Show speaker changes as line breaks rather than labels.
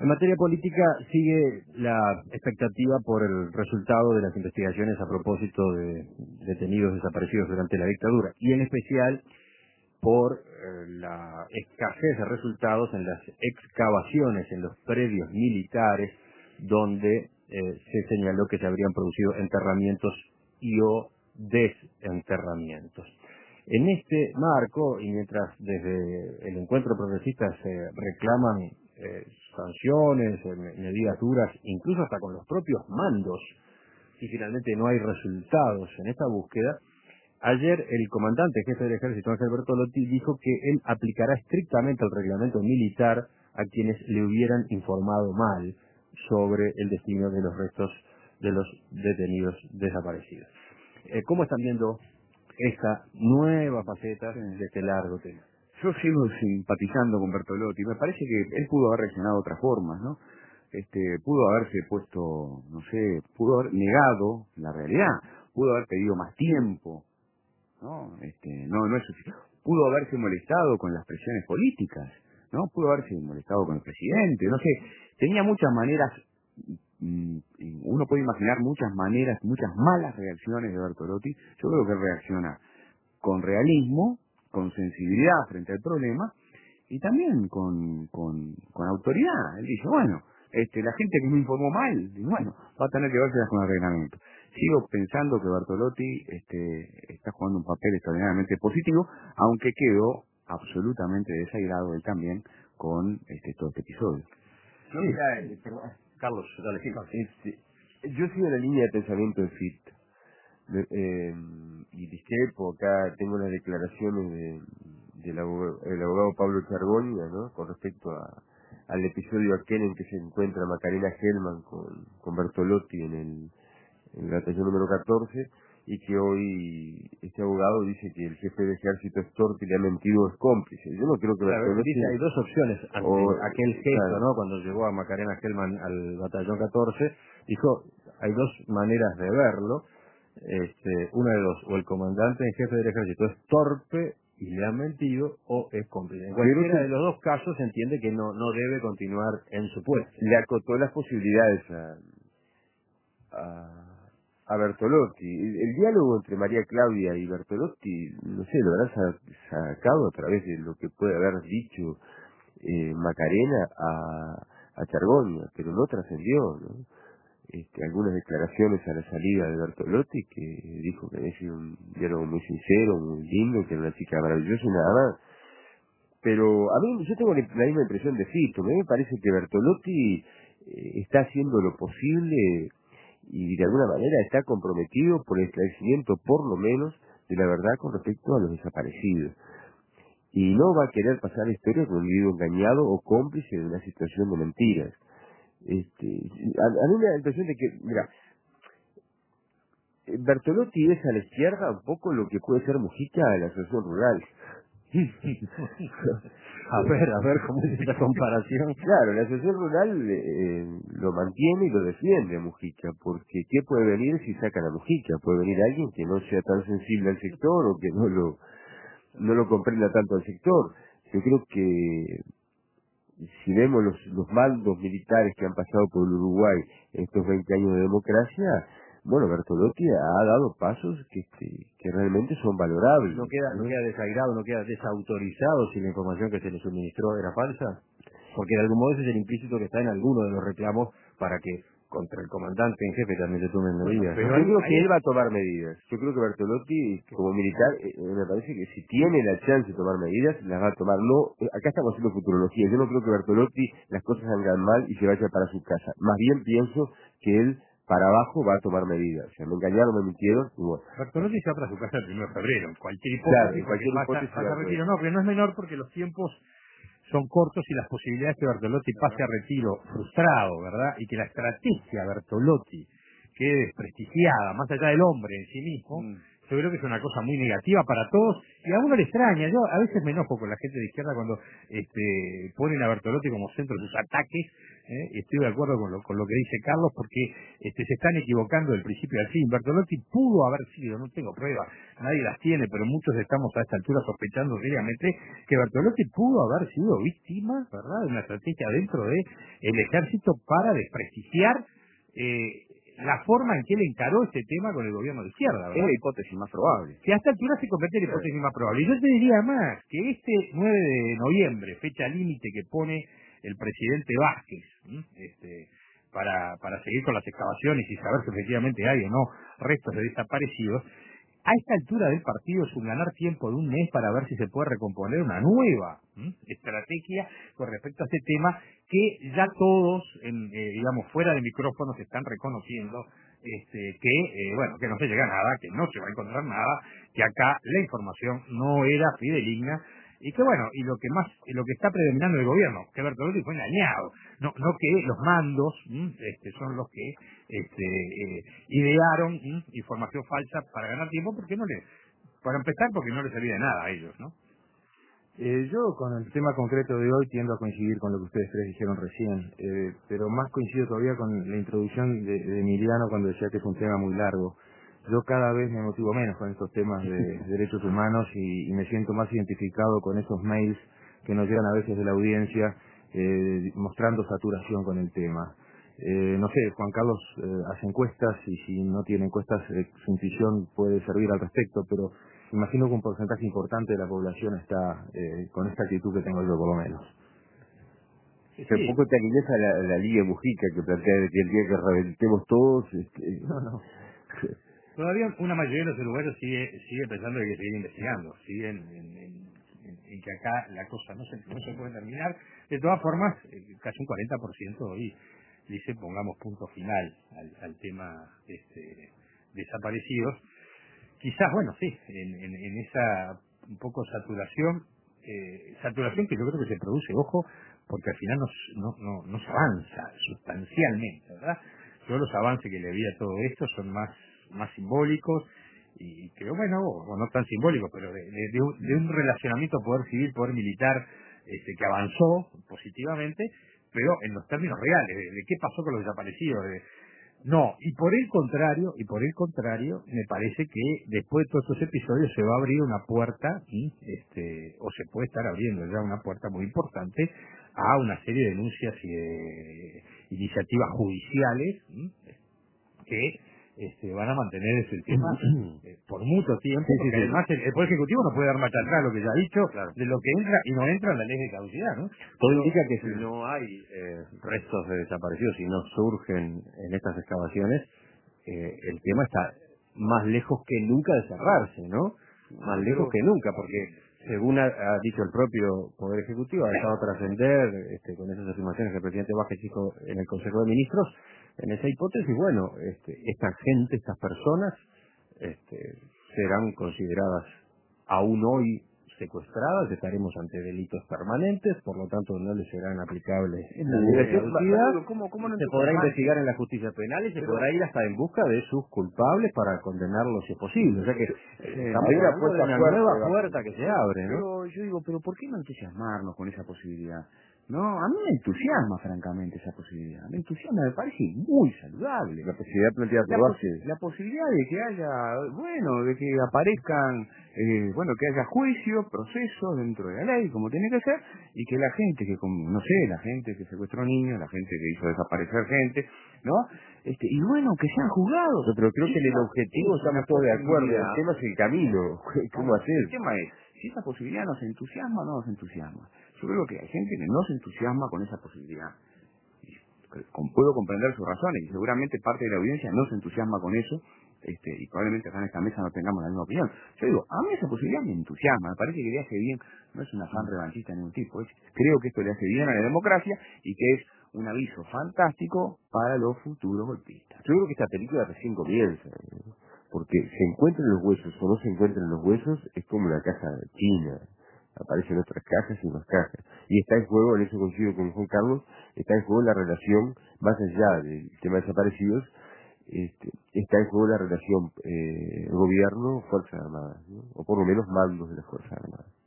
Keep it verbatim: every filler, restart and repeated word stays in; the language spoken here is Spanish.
En materia política sigue la expectativa por el resultado de las investigaciones a propósito de detenidos desaparecidos durante la dictadura y en especial por eh, la escasez de resultados en las excavaciones en los predios militares donde eh, se señaló que se habrían producido enterramientos y o desenterramientos. En este marco, y mientras desde el encuentro progresista se reclaman eh, sanciones, eh, medidas duras, incluso hasta con los propios mandos, y finalmente no hay resultados en esta búsqueda, ayer el comandante jefe del ejército, Ángel Bertolotti, dijo que él aplicará estrictamente el reglamento militar a quienes le hubieran informado mal sobre el destino de los restos de los detenidos desaparecidos. Eh, ¿Cómo están viendo esta nueva faceta de este largo tema?
Yo sigo simpatizando con Bertolotti. Me parece que él pudo haber reaccionado de otras formas, ¿no? Este, pudo haberse puesto, no sé, pudo haber negado la realidad, pudo haber pedido más tiempo, ¿no? Este, no, no es suficiente. Pudo haberse molestado con las presiones políticas, ¿no? Pudo haberse molestado con el presidente, no sé. Tenía muchas maneras, mm, uno puede imaginar muchas maneras, muchas malas reacciones de Bertolotti. Yo creo que él reacciona con realismo, con sensibilidad frente al problema y también con, con, con autoridad. Él dice, bueno, este, la gente que me informó mal, y bueno, va a tener que verse con el reglamento. Sigo pensando que Bertolotti este, está jugando un papel extraordinariamente positivo, aunque quedó absolutamente desairado él también con este, todo este episodio.
No, mira, eh, perdón, Carlos, dale, sí, este, yo sigo la línea de pensamiento de Fitt. De, eh, y discrepo, acá tengo las declaraciones de, del abogado, el abogado Pablo Chargonia, ¿no? Con respecto a, al episodio aquel en que se encuentra Macarena Hellman con, con Bertolotti en el, en el batallón número catorce, y que hoy este abogado dice que el jefe de ejército es torpe y le ha mentido, es cómplice. Yo no creo que
Claro,
Bertolotti...
dice, hay dos opciones ante
o,
aquel gesto,
claro,
¿no? Cuando llegó a Macarena Hellman al batallón catorce, dijo, hay dos maneras de verlo. Este, una de dos, o el comandante en jefe del ejército es torpe y le ha mentido, o es cómplice. En cualquiera de los dos casos se entiende que no no debe continuar en su puesto.
Le acotó las posibilidades a, a, a Bertolotti. El, el diálogo entre María Claudia y Bertolotti, no sé, lo habrá sa- sacado a través de lo que puede haber dicho eh, Macarena a, a Chargonia, pero no trascendió, ¿no? Este, algunas declaraciones a la salida de Bertolotti que dijo que había sido un diálogo muy sincero, muy lindo, que era una chica maravillosa y nada más. Pero a mí, yo tengo la misma impresión de Fito. A mí me parece que Bertolotti eh, está haciendo lo posible y de alguna manera está comprometido por el esclarecimiento, por lo menos, de la verdad con respecto a los desaparecidos. Y no va a querer pasar la historia con un individuo engañado o cómplice de una situación de mentiras. Este, a, a mí me da la impresión de que, mira, Bertolotti es a la izquierda un poco lo que puede ser Mujica a la asociación rural.
a ver, a ver, ¿cómo es esta comparación?
Claro, la asociación rural eh, lo mantiene y lo defiende a Mujica, porque ¿qué puede venir si sacan a Mujica? Puede venir alguien que no sea tan sensible al sector o que no lo no lo comprenda tanto al sector. Yo creo que si vemos los, los mandos militares que han pasado por el Uruguay en estos veinte años de democracia, bueno, Bertolotti ha dado pasos que, que, que realmente son valorables.
¿No queda, no queda desairado, no queda desautorizado si la información que se le suministró era falsa? Porque de algún modo ese es el implícito que está en alguno de los reclamos para que contra el comandante en jefe también se tomen medidas.
Bueno, pero
¿no?
yo creo que él va a tomar medidas. Yo creo que Bertolotti, como militar, eh, me parece que si tiene la chance de tomar medidas, las va a tomar. No, eh, acá estamos haciendo futurología. Yo no creo que Bertolotti las cosas salgan mal y se vaya para su casa. Más bien pienso que él para abajo va a tomar medidas. O sea, me engañaron, me mintieron, y bueno.
Bertolotti se va para su casa el primero de febrero, en cualquier hipótesis,
Claro, en cualquier
pasa,
hipótesis
pasa
va
a
a
retiro, no, pero no es menor porque los tiempos son cortos y las posibilidades que Bertolotti pase a retiro frustrado, ¿verdad? Y que la estrategia Bertolotti quede desprestigiada, más allá del hombre en sí mismo,
Mm.
yo creo que es una cosa muy negativa para todos, y a uno le extraña. Yo a veces me enojo con la gente de izquierda cuando este, ponen a Bertolotti como centro de sus ataques. ¿eh? Estoy de acuerdo con lo, con lo que dice Carlos, porque este, se están equivocando del principio al fin. Bertolotti pudo haber sido, no tengo pruebas, nadie las tiene, pero muchos estamos a esta altura sospechando seriamente que Bertolotti pudo haber sido víctima, ¿verdad?, de una estrategia dentro del ejército para desprestigiar eh, la forma en que él encaró este tema con el gobierno de izquierda, ¿verdad?
Es la hipótesis más probable.
Que a esta altura se convierte en la hipótesis más probable. Y yo te diría más, que este nueve de noviembre, fecha límite que pone el presidente Vázquez, ¿m? este para, para seguir con las excavaciones y saber si efectivamente hay o no restos de desaparecidos, a esta altura del partido es un ganar tiempo de un mes para ver si se puede recomponer una nueva ¿m? estrategia con respecto a este tema que ya todos, en, eh, digamos, fuera de micrófonos están reconociendo este, que, eh, bueno, que no se llega a nada, que no se va a encontrar nada, que acá la información no era fidedigna, y que bueno, y lo que más, y lo que está predominando el gobierno, que Bertolotti fue engañado, no, no que los mandos ¿m? este son los que este eh, idearon ¿m? información falsa para ganar tiempo, porque no le, para empezar, porque no les servía de nada a ellos, ¿no?
Eh, yo con el tema concreto de hoy tiendo a coincidir con lo que ustedes tres dijeron recién, eh, pero más coincido todavía con la introducción de, de Emiliano cuando decía que es un tema muy largo. Yo cada vez me motivo menos con estos temas de derechos humanos y, y me siento más identificado con esos mails que nos llegan a veces de la audiencia eh, mostrando saturación con el tema. Eh, no sé, Juan Carlos eh, hace encuestas y si no tiene encuestas eh, su intuición puede servir al respecto, pero imagino que un porcentaje importante de la población está eh, con esta actitud que tengo yo por lo menos.
Sí. Un poco te alineas a la, a la Liga Mujica que plantea que el día que reventemos todos... Este...
No, no.
Todavía una mayoría de los uruguayos sigue sigue pensando que hay que seguir investigando, siguen en, en, en, en que acá la cosa no se, no se puede terminar. De todas formas, eh, casi un cuarenta por ciento hoy dice pongamos punto final al, al tema este, desaparecidos. Quizás, bueno, sí, en, en, en esa un poco saturación, eh, saturación que yo creo que se produce, ojo, porque al final no, no, no, no se avanza sustancialmente, ¿verdad? Yo los avances que le vi a todo esto son más más simbólicos y creo, bueno, o no tan simbólicos, pero de, de, de, un, de un relacionamiento poder civil, poder militar este, que avanzó positivamente, pero en los términos reales, de, de qué pasó con los desaparecidos, de, no, y por el contrario, y por el contrario, me parece que después de todos estos episodios se va a abrir una puerta, ¿sí? este, o se puede estar abriendo ya una puerta muy importante a una serie de denuncias y de iniciativas judiciales, ¿sí? que este, van a mantener ese tema eh, por mucho tiempo, sí, porque sí, además sí. El, el Poder Ejecutivo no puede dar marcha atrás, lo que ya ha dicho, claro, de lo que entra y no entra en la ley de caducidad, ¿no?
Todo indica que si no hay eh, restos de desaparecidos, si no surgen en estas excavaciones, eh, el tema está más lejos que nunca de cerrarse, ¿no? Más lejos que nunca, porque según ha, ha dicho el propio Poder Ejecutivo, ha dejado trascender este, con esas afirmaciones que el presidente Vázquez hizo en el Consejo de Ministros. En esa hipótesis, bueno, este, esta gente, estas personas, este, serán consideradas aún hoy secuestradas, estaremos ante delitos permanentes, por lo tanto no les serán aplicables en la ley de caducidad.
¿Cómo, cómo no
se podrá investigar en la justicia penal y se
pero,
podrá ir hasta en busca de sus culpables para condenarlos si es posible. O sea que
eh,
estamos
hay una,
hablando de una
fuerte,
nueva puerta que se abre, ¿no?
Pero yo digo, pero ¿por qué no entusiasmarnos con esa posibilidad? No, a mí me entusiasma francamente esa posibilidad. Me entusiasma, me parece muy saludable.
La posibilidad planteada por
La,
Vázquez.
posi la posibilidad de que haya, bueno, de que aparezcan, eh, bueno, que haya juicios, procesos dentro de la ley, como tiene que ser, y que la gente que, no sé, la gente que secuestró niños, la gente que hizo desaparecer gente, ¿no? Este, y bueno, que sean juzgados.
No, pero creo que en el objetivo estamos todos de acuerdo. El tema es el camino. ¿Cómo hacer?
El tema es, si esa posibilidad nos entusiasma o no nos entusiasma. Yo creo que hay gente que no se entusiasma con esa posibilidad. Y puedo comprender sus razones y seguramente parte de la audiencia no se entusiasma con eso, este, y probablemente acá en esta mesa no tengamos la misma opinión. Yo digo, a mí esa posibilidad me entusiasma, me parece que le hace bien, no es un afán revanchista de ningún tipo, es, creo que esto le hace bien a la democracia y que es un aviso fantástico para los futuros golpistas.
Yo creo que esta película recién comienza, ¿no? Porque se encuentran los huesos o no se encuentran los huesos, es como la caja china. Aparecen otras cajas y más cajas. Y está en juego, en eso coincido con Juan Carlos, está en juego la relación, más allá del tema de desaparecidos, este, está en juego la relación eh, gobierno-Fuerzas Armadas, ¿no? O por lo menos mandos de las Fuerzas Armadas.